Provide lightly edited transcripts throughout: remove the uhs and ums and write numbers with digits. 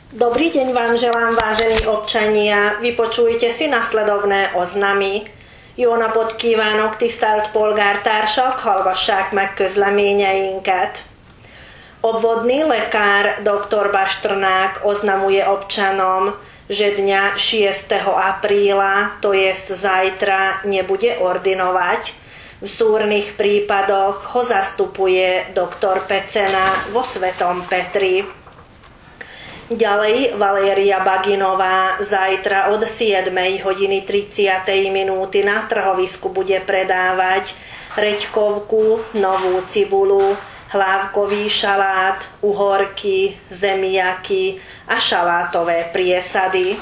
Dobrý deň vám želám, vážení občania. Vypočujte si nasledovné oznamy. Jó napot kívánok, tisztelt polgártársak, hallgassák meg közleményeinket. Obvodný lekár dr. Baštrnák oznamuje občanom, že dňa 6. apríla, to jest zajtra, nebude ordinovať. V súrnych prípadoch ho zastupuje doktor Pecena vo Svetom Petri. Ďalej Valéria Baginová zajtra od 7:30 na trhovisku bude predávať reďkovku, novú cibulu, hlávkový šalát, uhorky, zemiaky a šalátové priesady.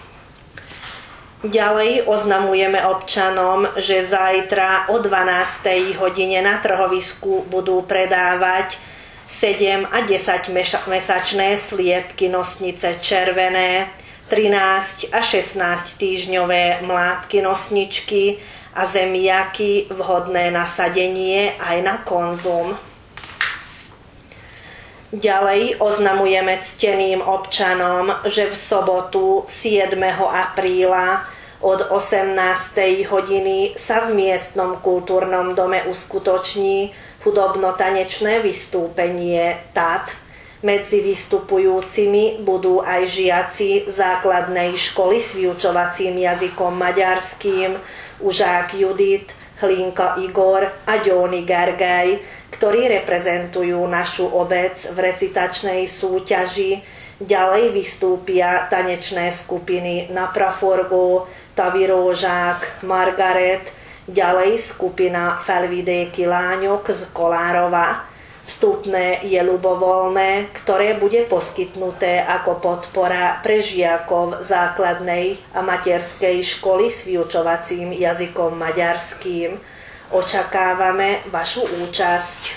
Ďalej oznamujeme občanom, že zajtra o 12:00 na trhovisku budú predávať 7 a 10 mesačné sliepky nosnice červené, 13 a 16 týždňové mládky nosničky a zemiaky vhodné na sadenie aj na konzum. Ďalej oznamujeme cteným občanom, že v sobotu 7. apríla od 18:00 sa v miestnom kultúrnom dome uskutoční hudobno-tanečné vystúpenie TAT. Medzi vystupujúcimi budú aj žiaci základnej školy s vyučovacím jazykom maďarským Užák Judit, Hlinka Igor a Gyóni Gergely, ktorí reprezentujú našu obec v recitačnej súťaži. Ďalej vystúpia tanečné skupiny Napraforgó, Tavirózsák, Margaret, ďalej skupina Felvidéki lányok z Kolárova. Vstupné je ľubovoľné, ktoré bude poskytnuté ako podpora pre žiakov základnej a materskej školy s vyučovacím jazykom maďarským. Očakávame vašu účasť.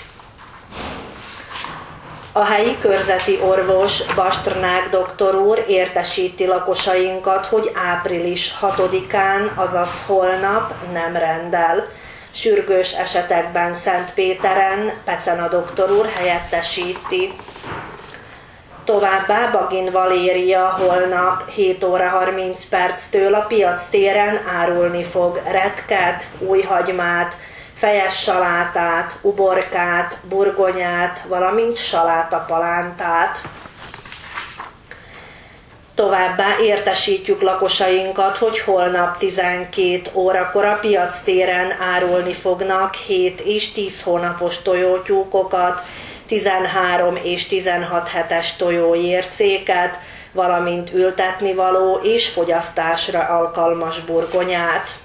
A helyi körzeti orvos Baštrnák doktor úr értesíti lakosainkat, hogy április 6-án, azaz holnap nem rendel. Sürgős esetekben Szentpéteren Pecena doktor úr helyettesíti. Továbbá Bagin Valéria holnap 7:30 a Piac téren árulni fog retket, újhagymát, fejes salátát, uborkát, burgonyát, valamint salátapalántát. Továbbá értesítjük lakosainkat, hogy holnap 12 órakor a Piac téren árulni fognak 7 és 10 hónapos tojótyúkokat, 13 és 16 hetes tojójércéket, valamint ültetnivaló és fogyasztásra alkalmas burgonyát.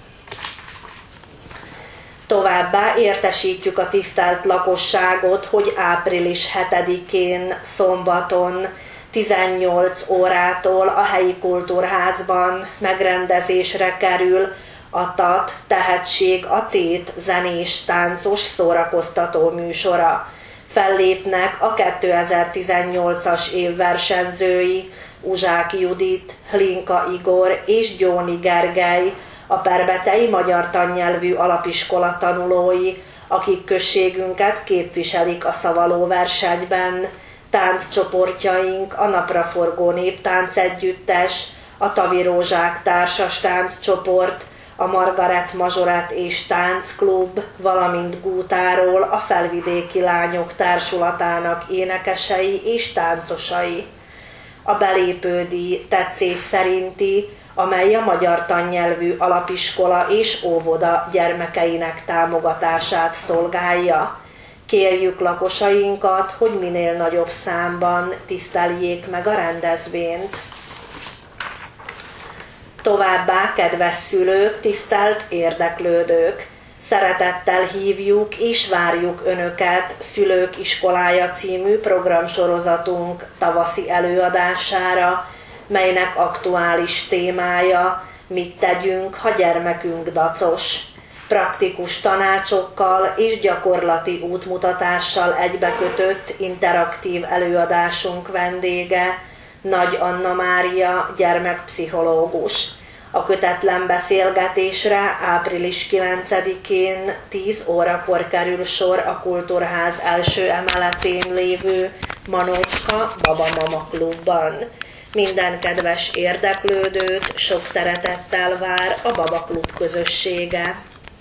Továbbá értesítjük a tisztelt lakosságot, hogy április 7-én szombaton 18 órától a helyi kultúrházban megrendezésre kerül a TAT Tehetség a Tét zenés, táncos szórakoztató műsora. Fellépnek a 2018-as év versenyzői Uzsák Judit, Hlinka Igor és Gyóni Gergely, a Perbetei Magyar Tannyelvű Alapiskola tanulói, akik községünket képviselik a szavalóversenyben. Tánccsoportjaink a Napraforgó Néptánc Együttes, a Tavirózsák Társas Tánccsoport, a Margaret Mazsoret és Táncklub, valamint Gútáról a Felvidéki Lányok Társulatának énekesei és táncosai. A belépődíj tetszés szerinti, amely a Magyar Tannyelvű Alapiskola és óvoda gyermekeinek támogatását szolgálja. Kérjük lakosainkat, hogy minél nagyobb számban tiszteljék meg a rendezvényt. Továbbá, kedves szülők, tisztelt érdeklődők! Szeretettel hívjuk és várjuk Önöket Szülők Iskolája című programsorozatunk tavaszi előadására, melynek aktuális témája Mit tegyünk, ha gyermekünk dacos. Praktikus tanácsokkal és gyakorlati útmutatással egybekötött interaktív előadásunk vendége Nagy Anna Mária gyermekpszichológus. A kötetlen beszélgetésre április 9-én 10 órakor kerül sor a Kultúrház első emeletén lévő Manócska Baba-Mama Klubban. Minden kedves érdeklődőt sok szeretettel vár a Baba Klub közössége.